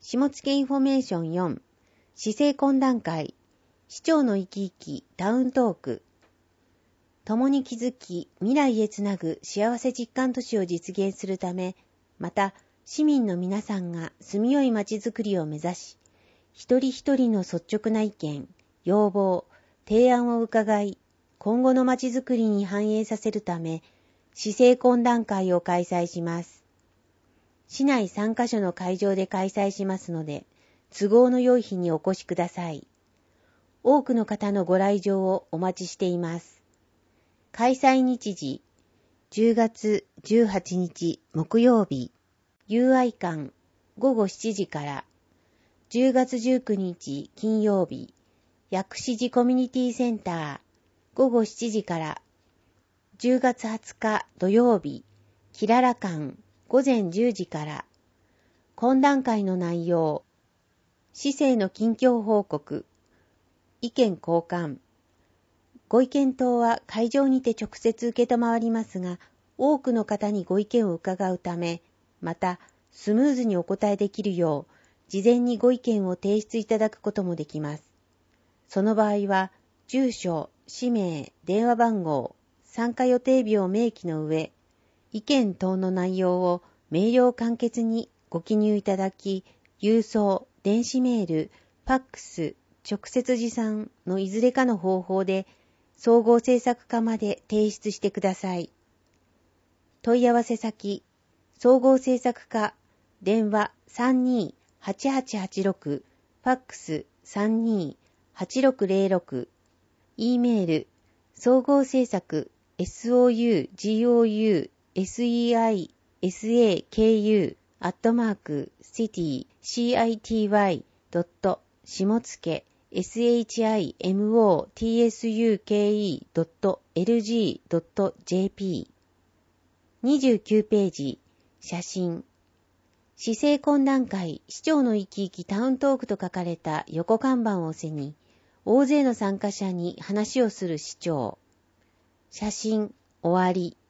下野インフォメーション4、市政懇談会、市長の生き生きタウントーク。共に気づき、未来へつなぐ幸せ実感都市を実現するため、また市民の皆さんが住みよい街づくりを目指し、一人一人の率直な意見、要望、提案を伺い、今後の街づくりに反映させるため、市政懇談会を開催します。市内3カ所の会場で開催しますので、都合の良い日にお越しください。多くの方のご来場をお待ちしています。開催日時、10月18日木曜日、友愛館午後7時から、10月19日金曜日、薬師寺コミュニティセンター午後7時から、10月20日土曜日、キララ館午前10時から、懇談会の内容、市政の近況報告、意見交換、ご意見等は会場にて直接受けたまわりますが、多くの方にご意見を伺うため、またスムーズにお答えできるよう、事前にご意見を提出いただくこともできます。その場合は、住所、氏名、電話番号、参加予定日を明記の上、意見等の内容を明瞭簡潔にご記入いただき、郵送、電子メール、ファックス、直接持参のいずれかの方法で、総合政策課まで提出してください。問い合わせ先、総合政策課、電話32-8886、ファックス32-8606、E メール、総合政策、sougoucity.city.shimotsuke.lg.jp 29ページ、写真。市政懇談会市長の生き生きタウントークと書かれた横看板を背に、大勢の参加者に話をする市長。写真、終わり。